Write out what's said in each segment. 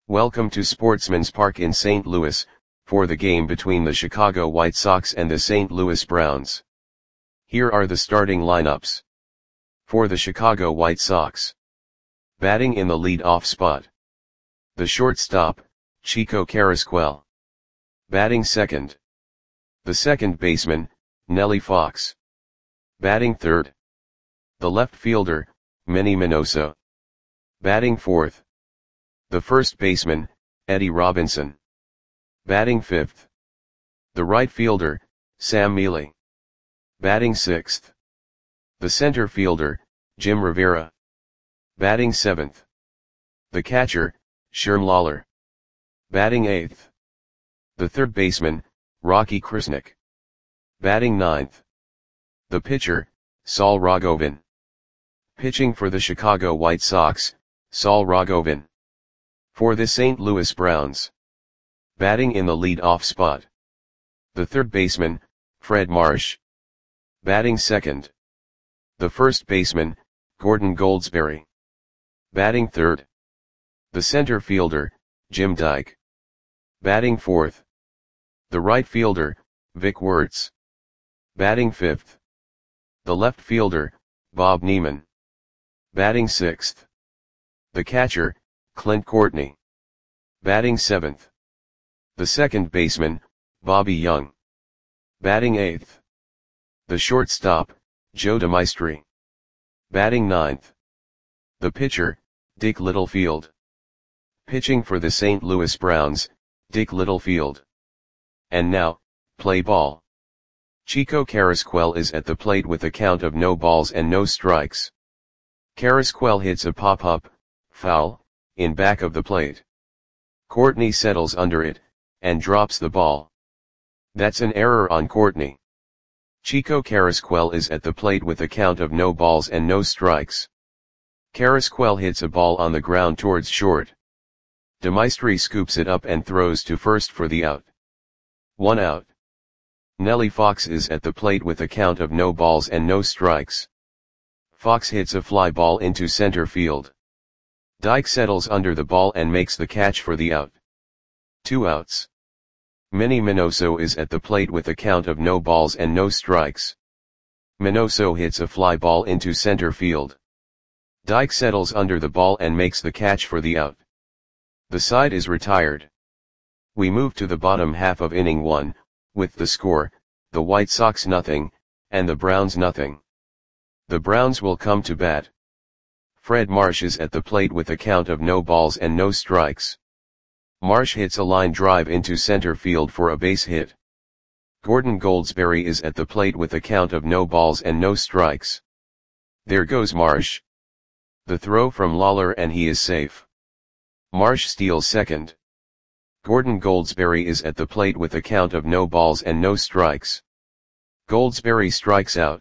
Welcome to Sportsman's Park in St. Louis, for the game between the Chicago White Sox and the St. Louis Browns. Here are the starting lineups. For the Chicago White Sox. Batting in the lead-off spot. The shortstop, Chico Carrasquel. Batting second. The second baseman, Nelly Fox. Batting third. The left fielder, Manny Minoso. Batting fourth. The first baseman, Eddie Robinson. Batting fifth. The right fielder, Sam Mele. Batting sixth. The center fielder, Jim Rivera. Batting seventh. The catcher, Sherm Lawler. Batting eighth. The third baseman, Rocky Krasnick. Batting ninth. The pitcher, Saul Rogovin. Pitching for the Chicago White Sox, Saul Rogovin. For the St. Louis Browns. Batting in the lead-off spot. The third baseman, Fred Marsh. Batting second. The first baseman, Gordon Goldsberry. Batting third. The center fielder, Jim Dyke. Batting fourth. The right fielder, Vic Wertz. Batting fifth. The left fielder, Bob Neiman. Batting sixth. The catcher, Clint Courtney. Batting seventh. The second baseman, Bobby Young. Batting eighth. The shortstop, Joe DeMaestri. Batting ninth. The pitcher, Dick Littlefield. Pitching for the St. Louis Browns, Dick Littlefield. And now, play ball. Chico Carrasquel is at the plate with a count of no balls and no strikes. Carrasquel hits a pop-up, foul, in back of the plate. Courtney settles under it, and drops the ball. That's an error on Courtney. Chico Carrasquel is at the plate with a count of no balls and no strikes. Carrasquel hits a ball on the ground towards short. DeMaestri scoops it up and throws to first for the out. 1 out. Nelly Fox is at the plate with a count of no balls and no strikes. Fox hits a fly ball into center field. Dyke settles under the ball and makes the catch for the out. 2 outs. Manny Minoso is at the plate with a count of no balls and no strikes. Minoso hits a fly ball into center field. Dyke settles under the ball and makes the catch for the out. The side is retired. We move to the bottom half of inning 1, with the score, the White Sox nothing, and the Browns nothing. The Browns will come to bat. Fred Marsh is at the plate with a count of no balls and no strikes. Marsh hits a line drive into center field for a base hit. Gordon Goldsberry is at the plate with a count of no balls and no strikes. There goes Marsh. The throw from Lawler and he is safe. Marsh steals second. Gordon Goldsberry is at the plate with a count of no balls and no strikes. Goldsberry strikes out.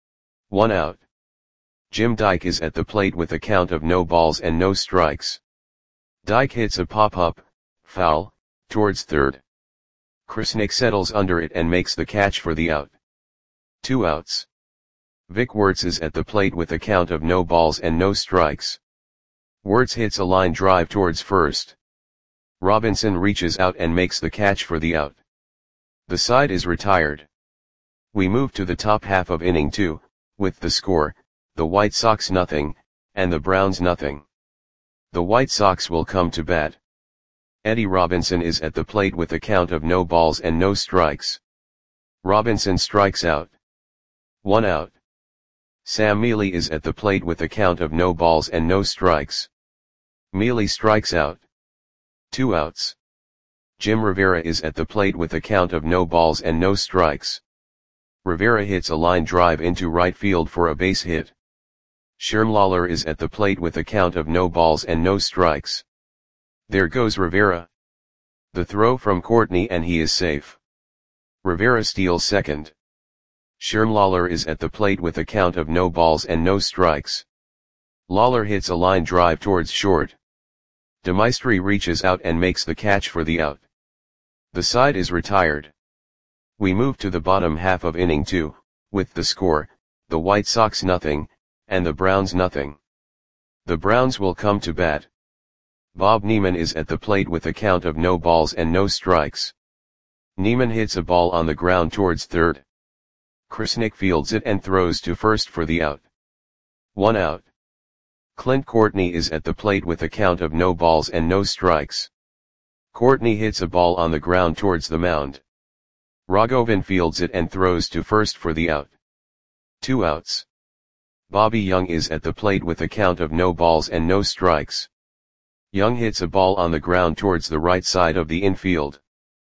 1 out. Jim Dyke is at the plate with a count of no balls and no strikes. Dyke hits a pop-up, foul, towards third. Krasnick settles under it and makes the catch for the out. 2 outs. Vic Wertz is at the plate with a count of no balls and no strikes. Wertz hits a line drive towards first. Robinson reaches out and makes the catch for the out. The side is retired. We move to the top half of inning 2, with the score, the White Sox nothing, and the Browns nothing. The White Sox will come to bat. Eddie Robinson is at the plate with a count of no balls and no strikes. Robinson strikes out. 1 out. Sam Mele is at the plate with a count of no balls and no strikes. Mele strikes out. 2 outs. Jim Rivera is at the plate with a count of no balls and no strikes. Rivera hits a line drive into right field for a base hit. Sherm Lawler is at the plate with a count of no balls and no strikes. There goes Rivera. The throw from Courtney and he is safe. Rivera steals second. Sherm Lawler is at the plate with a count of no balls and no strikes. Lawler hits a line drive towards short. DeMaestri reaches out and makes the catch for the out. The side is retired. We move to the bottom half of inning 2, with the score, the White Sox nothing, and the Browns nothing. The Browns will come to bat. Bob Neiman is at the plate with a count of no balls and no strikes. Neiman hits a ball on the ground towards third. Krasnick fields it and throws to first for the out. 1 out. Clint Courtney is at the plate with a count of no balls and no strikes. Courtney hits a ball on the ground towards the mound. Rogovin fields it and throws to first for the out. 2 outs. Bobby Young is at the plate with a count of no balls and no strikes. Young hits a ball on the ground towards the right side of the infield.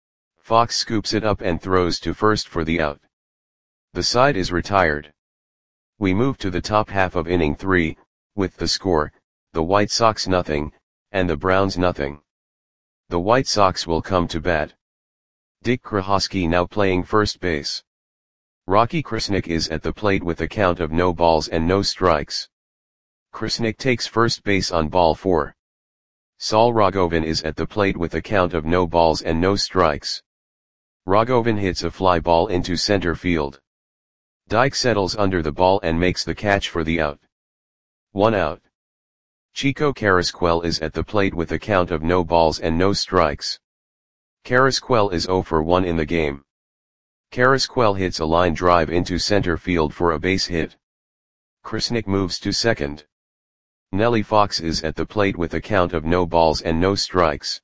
Fox scoops it up and throws to first for the out. The side is retired. We move to the top half of inning 3, with the score, the White Sox nothing, and the Browns nothing. The White Sox will come to bat. Dick Krahosky now playing first base. Rocky Krasnick is at the plate with a count of no balls and no strikes. Krasnick takes first base on ball 4. Saul Rogovin is at the plate with a count of no balls and no strikes. Rogovin hits a fly ball into center field. Dyke settles under the ball and makes the catch for the out. 1 out. Chico Carrasquel is at the plate with a count of no balls and no strikes. Carrasquel is 0 for 1 in the game. Carrasquel hits a line drive into center field for a base hit. Krasnick moves to second. Nellie Fox is at the plate with a count of no balls and no strikes.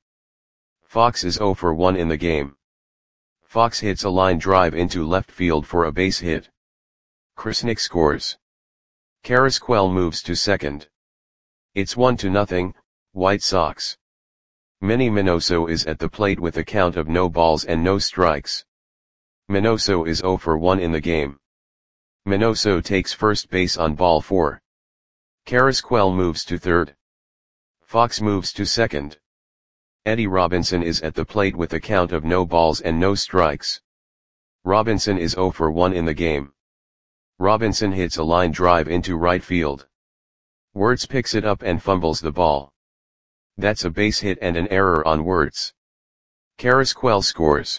Fox is 0 for 1 in the game. Fox hits a line drive into left field for a base hit. Krasnick scores. Carrasquel moves to second. It's 1-0, White Sox. Manny Minoso is at the plate with a count of no balls and no strikes. Minoso is 0 for 1 in the game. Minoso takes first base on ball 4. Carrasquel moves to third. Fox moves to second. Eddie Robinson is at the plate with a count of no balls and no strikes. Robinson is 0 for 1 in the game. Robinson hits a line drive into right field. Wirtz picks it up and fumbles the ball. That's a base hit and an error on Wirtz. Carrasquel scores.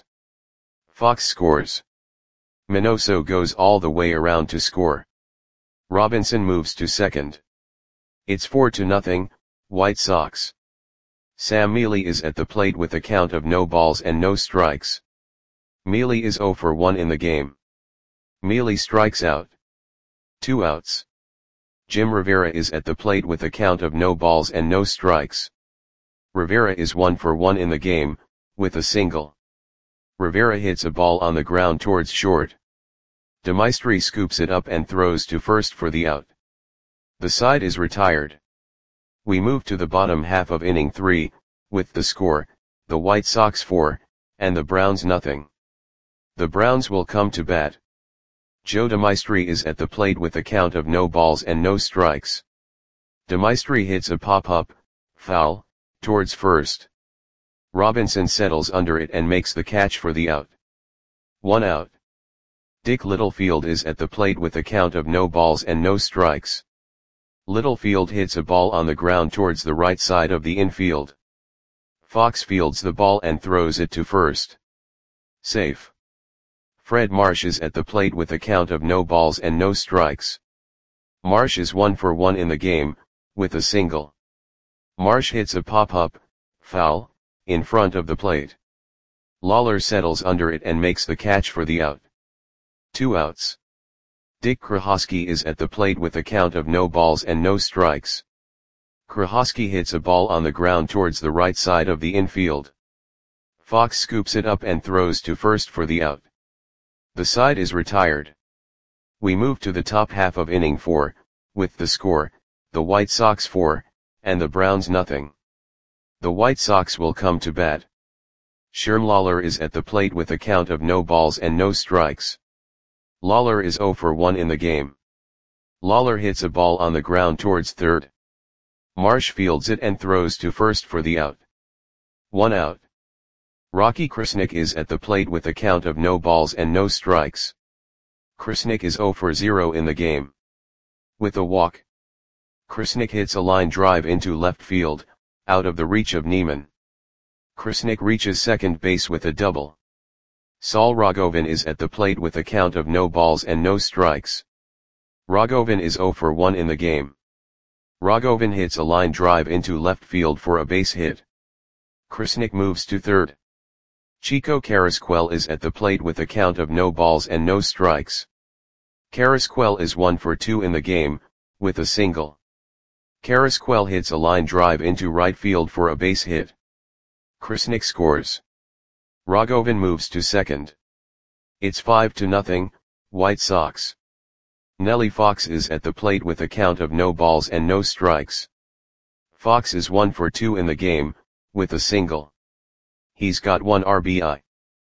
Fox scores. Minoso goes all the way around to score. Robinson moves to second. It's 4-0, White Sox. Sam Mealy is at the plate with a count of no balls and no strikes. Mealy is 0 for 1 in the game. Mealy strikes out. 2 outs. Jim Rivera is at the plate with a count of no balls and no strikes. Rivera is 1 for 1 in the game, with a single. Rivera hits a ball on the ground towards short. DeMaestri scoops it up and throws to first for the out. The side is retired. We move to the bottom half of inning 3, with the score, the White Sox 4, and the Browns nothing. The Browns will come to bat. Joe DeMaestri is at the plate with a count of no balls and no strikes. DeMaestri hits a pop-up, foul, towards first. Robinson settles under it and makes the catch for the out. 1 out. Dick Littlefield is at the plate with a count of no balls and no strikes. Littlefield hits a ball on the ground towards the right side of the infield. Fox fields the ball and throws it to first. Safe. Fred Marsh is at the plate with a count of no balls and no strikes. Marsh is 1 for 1 in the game, with a single. Marsh hits a pop-up, foul, in front of the plate. Lawler settles under it and makes the catch for the out. 2 outs. Dick Krahosky is at the plate with a count of no balls and no strikes. Krahosky hits a ball on the ground towards the right side of the infield. Fox scoops it up and throws to first for the out. The side is retired. We move to the top half of inning 4, with the score, the White Sox 4, and the Browns nothing. The White Sox will come to bat. Sherm Lawler is at the plate with a count of no balls and no strikes. Lawler is 0 for 1 in the game. Lawler hits a ball on the ground towards third. Marsh fields it and throws to first for the out. 1 out. Rocky Krasnick is at the plate with a count of no balls and no strikes. Krasnick is 0 for 0 in the game. With a walk. Krasnick hits a line drive into left field, out of the reach of Neiman. Krasnick reaches second base with a double. Saul Rogovin is at the plate with a count of no balls and no strikes. Rogovin is 0 for 1 in the game. Rogovan hits a line drive into left field for a base hit. Krasnick moves to third. Chico Carrasquel is at the plate with a count of no balls and no strikes. Carrasquel is 1 for 2 in the game, with a single. Carrasquel hits a line drive into right field for a base hit. Krasnick scores. Rogovan moves to second. It's 5-0, White Sox. Nelly Fox is at the plate with a count of no balls and no strikes. Fox is 1 for 2 in the game, with a single. He's got 1 RBI.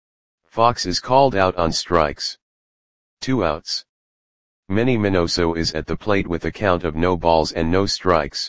Fox is called out on strikes. 2 outs. Manny Minoso is at the plate with a count of no balls and no strikes.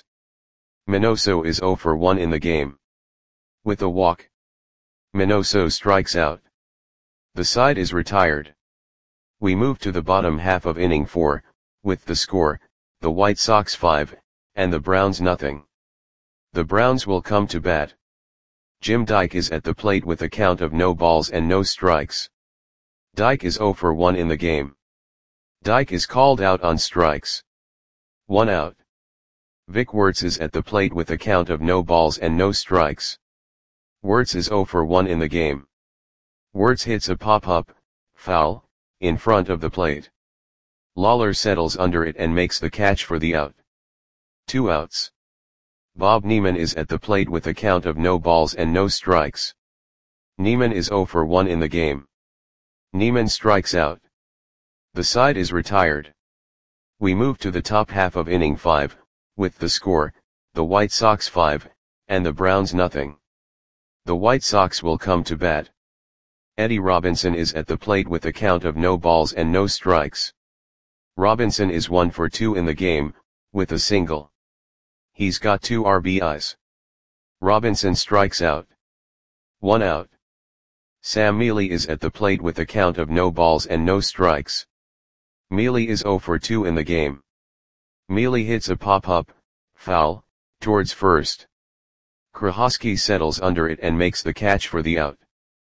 Minoso is 0 for 1 in the game. With a walk, Minoso strikes out. The side is retired. We move to the bottom half of inning 4, with the score, the White Sox 5, and the Browns nothing. The Browns will come to bat. Jim Dyke is at the plate with a count of no balls and no strikes. Dyke is 0 for 1 in the game. Dyke is called out on strikes. 1 out. Vic Wertz is at the plate with a count of no balls and no strikes. Wertz is 0 for 1 in the game. Wertz hits a pop-up, foul, in front of the plate. Lawler settles under it and makes the catch for the out. 2 outs. Bob Neiman is at the plate with a count of no balls and no strikes. Neiman is 0 for 1 in the game. Neiman strikes out. The side is retired. We move to the top half of inning 5, with the score, the White Sox 5, and the Browns nothing. The White Sox will come to bat. Eddie Robinson is at the plate with a count of no balls and no strikes. Robinson is 1 for 2 in the game, with a single. He's got 2 RBIs. Robinson strikes out. 1 out. Sam Mealy is at the plate with a count of no balls and no strikes. Mealy is 0 for 2 in the game. Mealy hits a pop-up, foul, towards first. Krahosky settles under it and makes the catch for the out.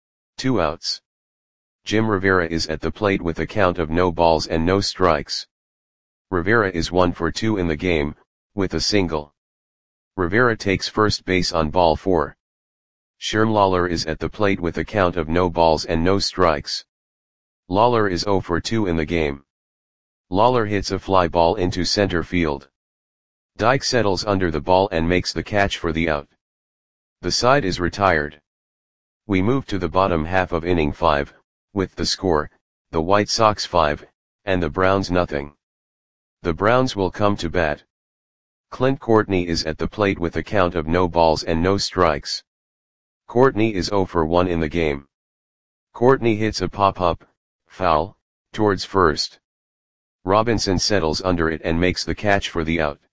2 outs. Jim Rivera is at the plate with a count of no balls and no strikes. Rivera is 1 for 2 in the game, with a single. Rivera takes first base on ball 4. Sherm Lawler is at the plate with a count of no balls and no strikes. Lawler is 0 for 2 in the game. Lawler hits a fly ball into center field. Dyke settles under the ball and makes the catch for the out. The side is retired. We move to the bottom half of inning 5, with the score, the White Sox 5, and the Browns nothing. The Browns will come to bat. Clint Courtney is at the plate with a count of no balls and no strikes. Courtney is 0 for 1 in the game. Courtney hits a pop-up, foul, towards first. Robinson settles under it and makes the catch for the out.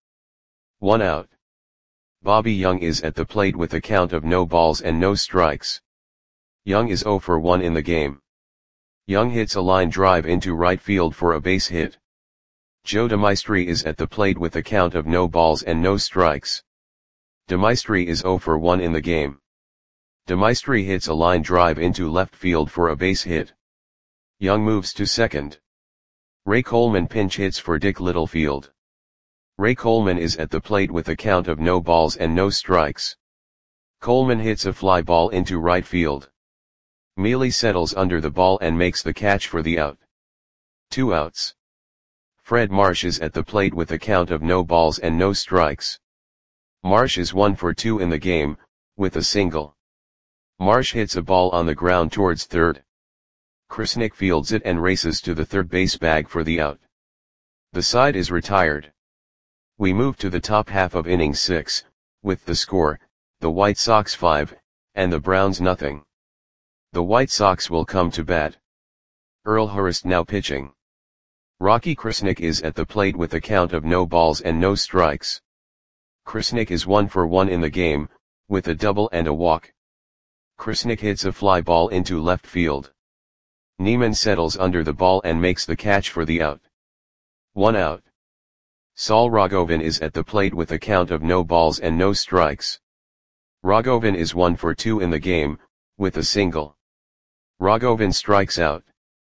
1 out. Bobby Young is at the plate with a count of no balls and no strikes. Young is 0 for 1 in the game. Young hits a line drive into right field for a base hit. Joe DeMaestri is at the plate with a count of no balls and no strikes. DeMaestri is 0 for 1 in the game. DeMaestri hits a line drive into left field for a base hit. Young moves to second. Ray Coleman pinch hits for Dick Littlefield. Ray Coleman is at the plate with a count of no balls and no strikes. Coleman hits a fly ball into right field. Mealy settles under the ball and makes the catch for the out. 2 outs. Fred Marsh is at the plate with a count of no balls and no strikes. Marsh is 1 for 2 in the game, with a single. Marsh hits a ball on the ground towards third. Krasnick fields it and races to the third base bag for the out. The side is retired. We move to the top half of inning 6, with the score, the White Sox 5, and the Browns nothing. The White Sox will come to bat. Earl Hurst now pitching. Rocky Krasnick is at the plate with a count of no balls and no strikes. Krasnick is 1 for 1 in the game, with a double and a walk. Krasnick hits a fly ball into left field. Neiman settles under the ball and makes the catch for the out. 1 out. Saul Rogovan is at the plate with a count of no balls and no strikes. Rogovan is 1 for 2 in the game, with a single. Rogovan strikes out.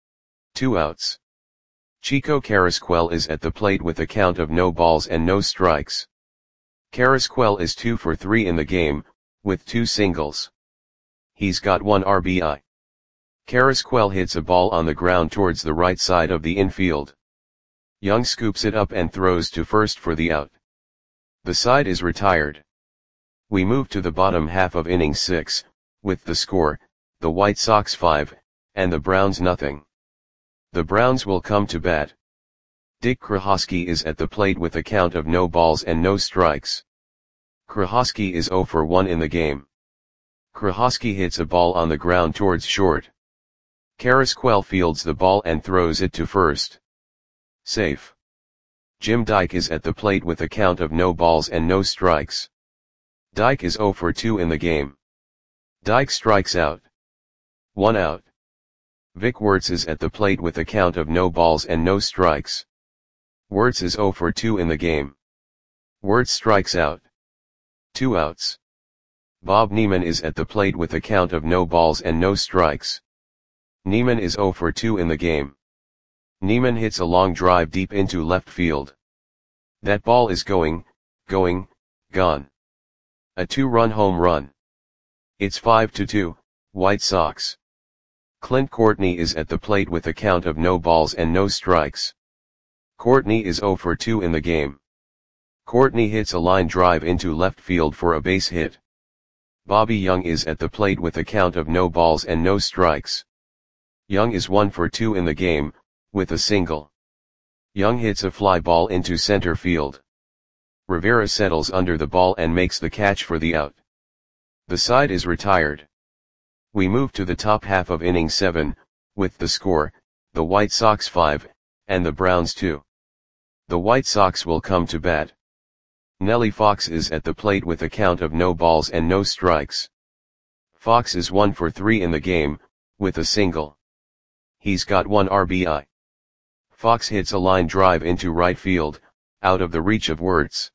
2 outs. Chico Carrasquel is at the plate with a count of no balls and no strikes. Carrasquel is 2 for 3 in the game, with 2 singles. He's got 1 RBI. Carrasquel hits a ball on the ground towards the right side of the infield. Young scoops it up and throws to first for the out. The side is retired. We move to the bottom half of inning 6, with the score, the White Sox 5, and the Browns nothing. The Browns will come to bat. Dick Krahosky is at the plate with a count of no balls and no strikes. Krahosky is 0 for 1 in the game. Krahosky hits a ball on the ground towards short. Carrasquel fields the ball and throws it to first. Safe. Jim Dyke is at the plate with a count of no balls and no strikes. Dyke is 0 for 2 in the game. Dyke strikes out. 1 out. Vic Wertz is at the plate with a count of no balls and no strikes. Wertz is 0 for 2 in the game. Wertz strikes out. 2 outs. Bob Neiman is at the plate with a count of no balls and no strikes. Neiman is 0 for 2 in the game. Neiman hits a long drive deep into left field. That ball is gone. A 2-run home run. It's 5-2, White Sox. Clint Courtney is at the plate with a count of no balls and no strikes. Courtney is 0 for 2 in the game. Courtney hits a line drive into left field for a base hit. Bobby Young is at the plate with a count of no balls and no strikes. Young is 1 for 2 in the game, with a single. Young hits a fly ball into center field. Rivera settles under the ball and makes the catch for the out. The side is retired. We move to the top half of inning 7, with the score, the White Sox 5, and the Browns 2. The White Sox will come to bat. Nellie Fox is at the plate with a count of no balls and no strikes. Fox is 1 for 3 in the game, with a single. He's got 1 RBI. Fox hits a line drive into right field, out of the reach of Wertz.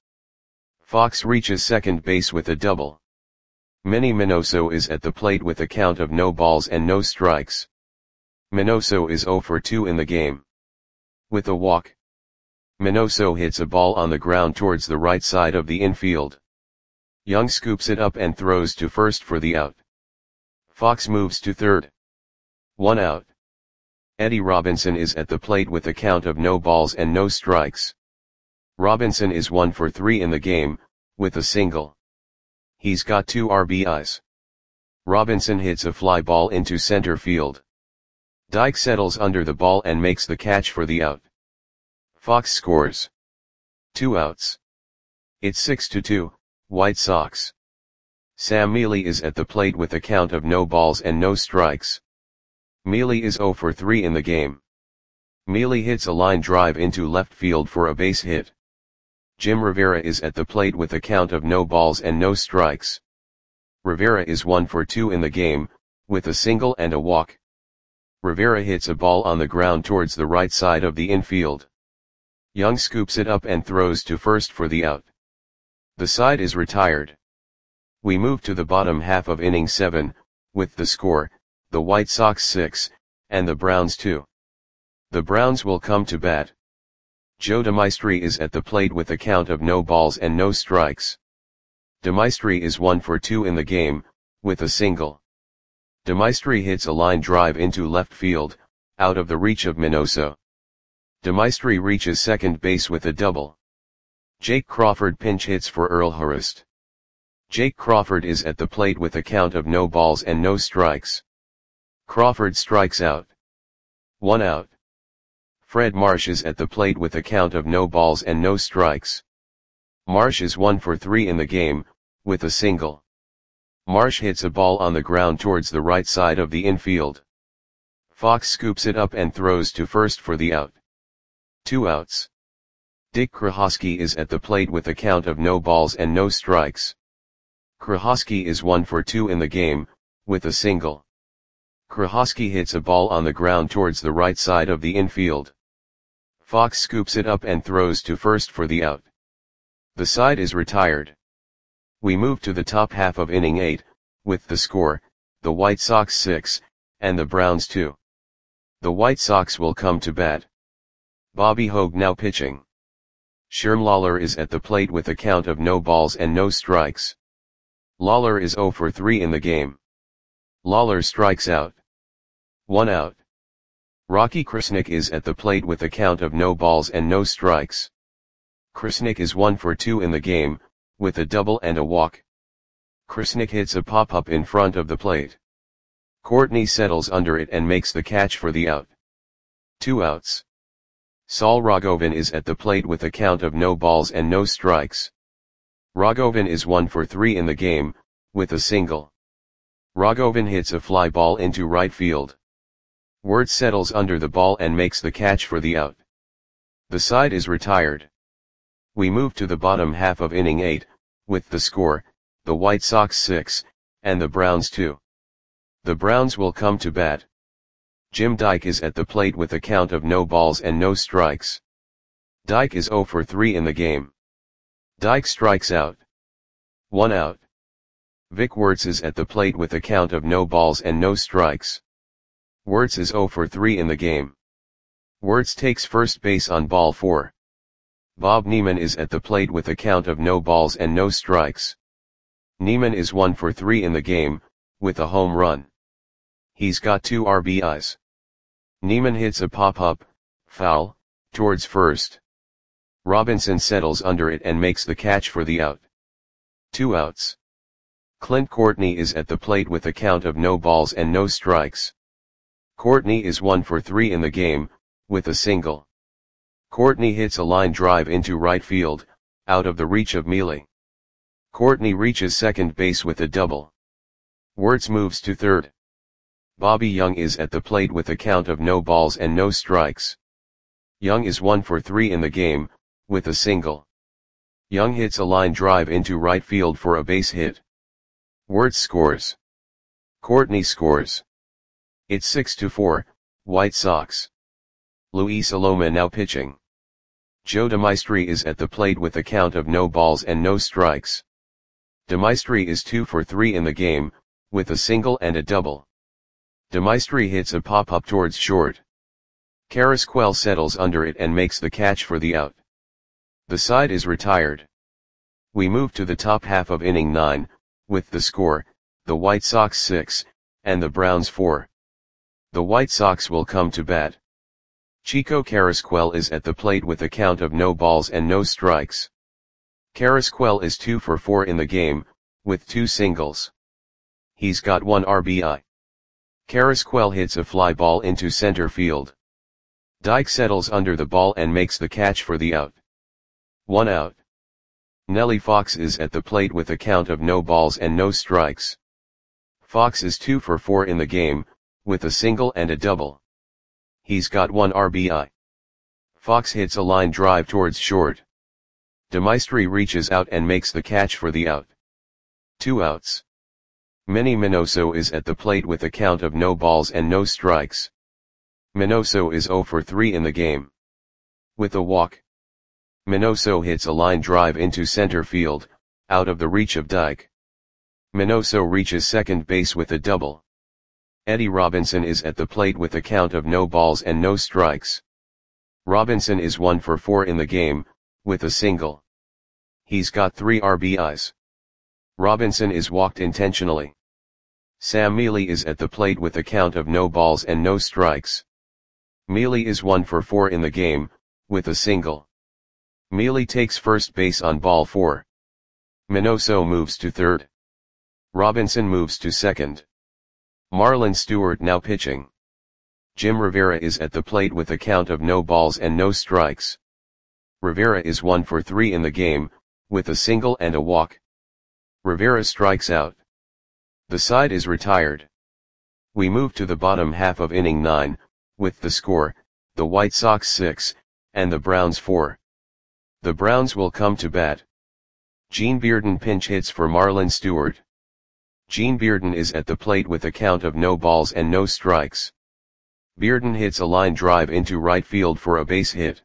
Fox reaches second base with a double. Manny Minoso is at the plate with a count of no balls and no strikes. Minoso is 0 for 2 in the game. With a walk. Minoso hits a ball on the ground towards the right side of the infield. Young scoops it up and throws to first for the out. Fox moves to third. 1 out. Eddie Robinson is at the plate with a count of no balls and no strikes. Robinson is 1 for 3 in the game, with a single. He's got 2 RBIs. Robinson hits a fly ball into center field. Dyke settles under the ball and makes the catch for the out. Fox scores. 2 outs. It's 6-2, White Sox. Sam Mealy is at the plate with a count of no balls and no strikes. Mealy is 0 for 3 in the game. Mealy hits a line drive into left field for a base hit. Jim Rivera is at the plate with a count of no balls and no strikes. Rivera is 1 for 2 in the game, with a single and a walk. Rivera hits a ball on the ground towards the right side of the infield. Young scoops it up and throws to first for the out. The side is retired. We move to the bottom half of inning 7, with the score, the White Sox 6, and the Browns 2. The Browns will come to bat. Joe DeMaestri is at the plate with a count of no balls and no strikes. DeMaestri is 1 for 2 in the game, with a single. DeMaestri hits a line drive into left field, out of the reach of Minoso. DeMaestri reaches second base with a double. Jake Crawford pinch hits for Earl Hurst. Jake Crawford is at the plate with a count of no balls and no strikes. Crawford strikes out. 1 out. Fred Marsh is at the plate with a count of no balls and no strikes. Marsh is 1 for 3 in the game, with a single. Marsh hits a ball on the ground towards the right side of the infield. Fox scoops it up and throws to first for the out. 2 outs. Dick Krahosky is at the plate with a count of no balls and no strikes. Krahosky is 1 for 2 in the game, with a single. Krahosky hits a ball on the ground towards the right side of the infield. Fox scoops it up and throws to first for the out. The side is retired. We move to the top half of inning 8, with the score, the White Sox 6, and the Browns 2. The White Sox will come to bat. Bobby Hogue now pitching. Sherm Lawler is at the plate with a count of no balls and no strikes. Lawler is 0 for 3 in the game. Lawler strikes out. 1 out. Rocky Krasnick is at the plate with a count of no balls and no strikes. Krasnick is 1 for 2 in the game, with a double and a walk. Krasnick hits a pop-up in front of the plate. Courtney settles under it and makes the catch for the out. 2 outs. Saul Rogovin is at the plate with a count of no balls and no strikes. Rogovin is 1 for 3 in the game, with a single. Rogovin hits a fly ball into right field. Wirtz settles under the ball and makes the catch for the out. The side is retired. We move to the bottom half of inning 8, with the score, the White Sox 6, and the Browns 2. The Browns will come to bat. Jim Dyke is at the plate with a count of no balls and no strikes. Dyke is 0 for 3 in the game. Dyke strikes out. 1 out. Vic Wirtz is at the plate with a count of no balls and no strikes. Wirtz is 0 for 3 in the game. Wirtz takes first base on ball 4. Bob Neiman is at the plate with a count of no balls and no strikes. Neiman is 1 for 3 in the game, with a home run. He's got 2 RBIs. Neiman hits a pop-up, foul, towards first. Robinson settles under it and makes the catch for the out. 2 outs. Clint Courtney is at the plate with a count of no balls and no strikes. Courtney is 1 for 3 in the game, with a single. Courtney hits a line drive into right field, out of the reach of Mealy. Courtney reaches second base with a double. Wirtz moves to third. Bobby Young is at the plate with a count of no balls and no strikes. Young is 1 for 3 in the game, with a single. Young hits a line drive into right field for a base hit. Wirtz scores. Courtney scores. It's 6-4, White Sox. Luis Aloma now pitching. Joe DeMaestri is at the plate with a count of no balls and no strikes. DeMaestri is 2 for 3 in the game, with a single and a double. DeMaestri hits a pop-up towards short. Carrasquel settles under it and makes the catch for the out. The side is retired. We move to the top half of inning 9, with the score, the White Sox 6, and the Browns 4. The White Sox will come to bat. Chico Carrasquel is at the plate with a count of no balls and no strikes. Carrasquel is 2 for 4 in the game, with 2 singles. He's got 1 RBI. Carrasquel hits a fly ball into center field. Dyke settles under the ball and makes the catch for the out. 1 out. Nellie Fox is at the plate with a count of no balls and no strikes. Fox is 2 for 4 in the game, with a single and a double. He's got 1 RBI. Fox hits a line drive towards short. DeMaestri reaches out and makes the catch for the out. 2 outs. Manny Minoso is at the plate with a count of no balls and no strikes. Minoso is 0 for 3 in the game. With a walk. Minoso hits a line drive into center field, out of the reach of Dyke. Minoso reaches second base with a double. Eddie Robinson is at the plate with a count of no balls and no strikes. Robinson is 1 for 4 in the game, with a single. He's got 3 RBIs. Robinson is walked intentionally. Sam Mealy is at the plate with a count of no balls and no strikes. Mealy is 1 for 4 in the game, with a single. Mealy takes first base on ball 4. Minoso moves to third. Robinson moves to second. Marlon Stewart now pitching. Jim Rivera is at the plate with a count of no balls and no strikes. Rivera is 1 for 3 in the game, with a single and a walk. Rivera strikes out. The side is retired. We move to the bottom half of inning 9, with the score, the White Sox 6, and the Browns 4. The Browns will come to bat. Gene Bearden pinch hits for Marlon Stewart. Gene Bearden is at the plate with a count of no balls and no strikes. Bearden hits a line drive into right field for a base hit.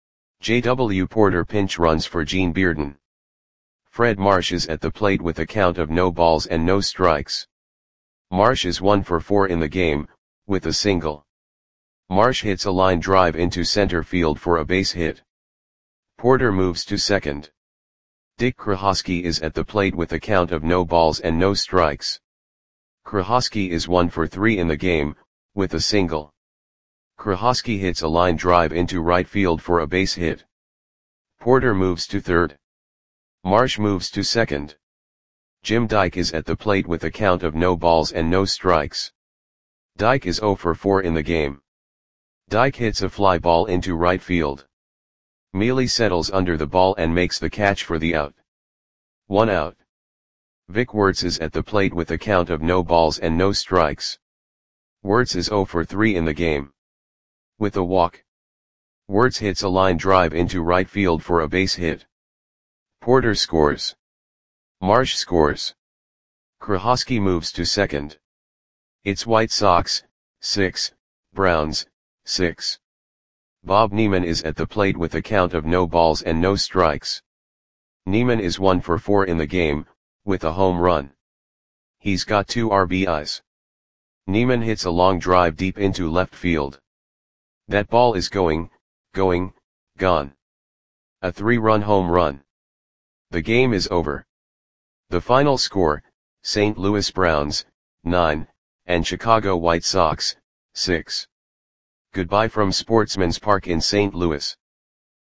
J.W. Porter pinch runs for Gene Bearden. Fred Marsh is at the plate with a count of no balls and no strikes. Marsh is 1 for 4 in the game, with a single. Marsh hits a line drive into center field for a base hit. Porter moves to second. Dick Krahosky is at the plate with a count of no balls and no strikes. Krahosky is 1 for 3 in the game, with a single. Krahosky hits a line drive into right field for a base hit. Porter moves to third. Marsh moves to second. Jim Dyke is at the plate with a count of no balls and no strikes. Dyke is 0 for 4 in the game. Dyke hits a fly ball into right field. Mealy settles under the ball and makes the catch for the out. 1 out. Vic Wertz is at the plate with a count of no balls and no strikes. Wertz is 0 for 3 in the game. With a walk, Wertz hits a line drive into right field for a base hit. Porter scores. Marsh scores. Krahosky moves to second. It's White Sox, 6, Browns, 6. Bob Neiman is at the plate with a count of no balls and no strikes. Neiman is 1 for 4 in the game, with a home run. He's got 2 RBIs. Neiman hits a long drive deep into left field. That ball is going, gone. A 3-run home run. The game is over. The final score, St. Louis Browns, 9, and Chicago White Sox, 6. Goodbye from Sportsman's Park in St. Louis.